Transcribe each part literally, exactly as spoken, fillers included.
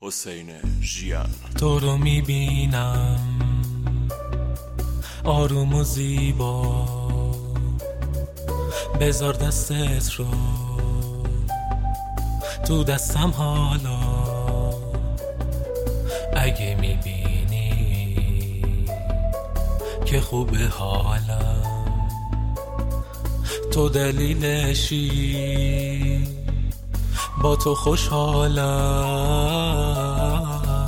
حسین ژیان. تو رو میبینم آروم و زیبا، بذار دستت رو تو دستم حالا. اگه میبینی که خوبه حالم، تو دلیلشی با تو خوشحالم.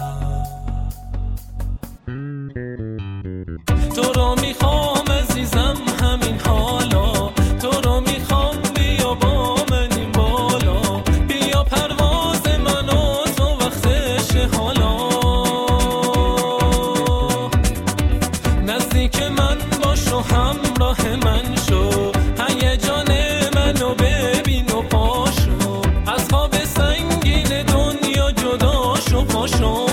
تو رو میخوام عزیزم همین حالا، تو رو میخوام بیا با من این بالا، بیا پرواز من و تو وقتش حالا. نزدیک من باش و همراه من شو، هیجان منو ببین و پاشو، از خواب سنگین دنیا جدا شو پاشو.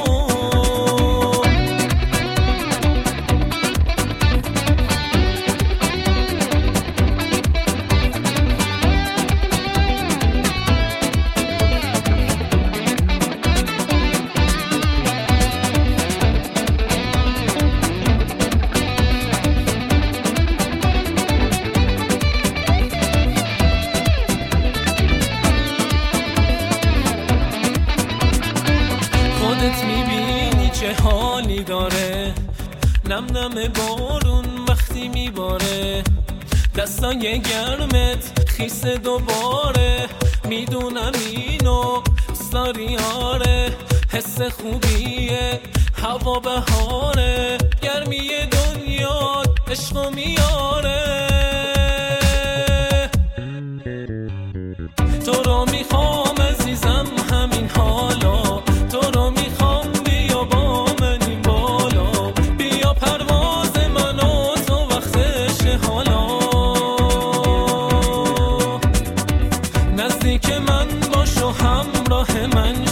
خودت میبینی چه حالی داره، نم نم بارون وقتی میباره، دستای گرمت خیس دوباره، میدونم اینو ساری آره، حس خوبیه هوا بهاره، گرمی دنیا عشقو میاره. تو رو میخوام عزیزم همین حالا، تو رو میخوام بیا با من این بالا، بیا پرواز من و تو وقتش حالا. نزدیک من باش و همراه من